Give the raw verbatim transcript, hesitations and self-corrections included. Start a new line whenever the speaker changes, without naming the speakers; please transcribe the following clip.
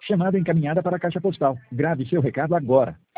Chamada encaminhada para a caixa postal. Grave seu recado agora.